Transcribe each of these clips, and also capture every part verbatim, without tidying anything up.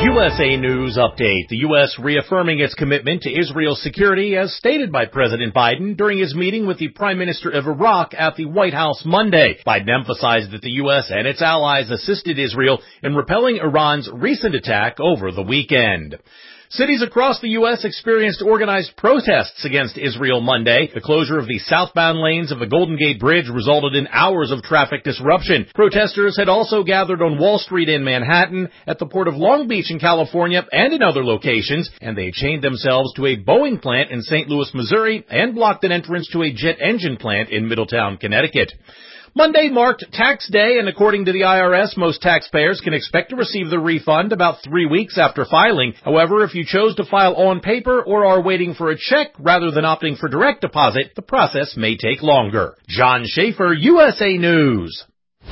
U S A News Update. The U S reaffirming its commitment to Israel's security as stated by President Biden during his meeting with the Prime Minister of Iraq at the White House Monday. Biden emphasized that the U S and its allies assisted Israel in repelling Iran's recent attack over the weekend. Cities across the U S experienced organized protests against Israel Monday. The closure of the southbound lanes of the Golden Gate Bridge resulted in hours of traffic disruption. Protesters had also gathered on Wall Street in Manhattan, at the Port of Long Beach in California, and in other locations, and they chained themselves to a Boeing plant in Saint Louis, Missouri, and blocked an entrance to a jet engine plant in Middletown, Connecticut. Monday marked tax day, and according to the I R S, most taxpayers can expect to receive the refund about three weeks after filing. However, if you chose to file on paper or are waiting for a check rather than opting for direct deposit, the process may take longer. John Schaefer, U S A News.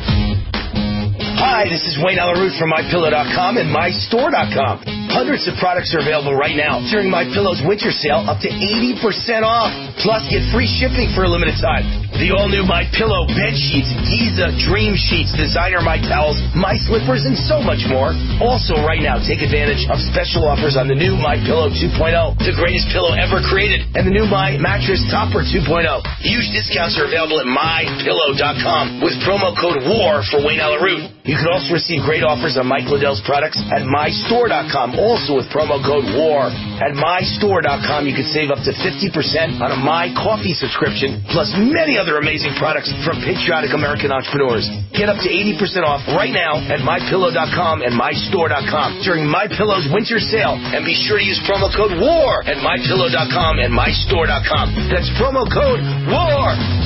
Hi, this is Wayne Alaroot from My Pillow dot com and My Store dot com. Hundreds of products are available right now during MyPillow's winter sale, up to eighty percent off. Plus, get free shipping for a limited time. The all-new MyPillow bed sheets, Giza Dream Sheets, designer My Towels, My Slippers, and so much more. Also, right now, take advantage of special offers on the new MyPillow two point oh, the greatest pillow ever created, and the new My Mattress Topper two point oh. Huge discounts are available at My Pillow dot com with promo code WAR for Wayne Alaroot. You can also receive great offers on Mike Liddell's products at My Store dot com, also with promo code WAR. At My Store dot com, you can save up to fifty percent on a My Coffee subscription, plus many other amazing products from patriotic American entrepreneurs. Get up to eighty percent off right now at My Pillow dot com and My Store dot com during MyPillow's winter sale. And be sure to use promo code WAR at My Pillow dot com and My Store dot com. That's promo code WAR.